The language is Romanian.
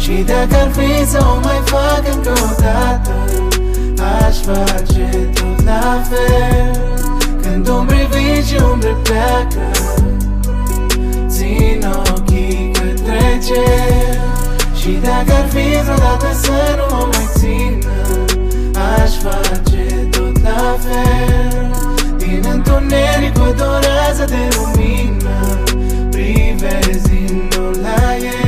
Și dacă ar fi să o mai fac încă o dată, aș face tot la fel. Când un privind și umbre pleacă, țin ochii către cer. Și dacă ar fi vreodată să nu mă mai țină, aș face tot la fel.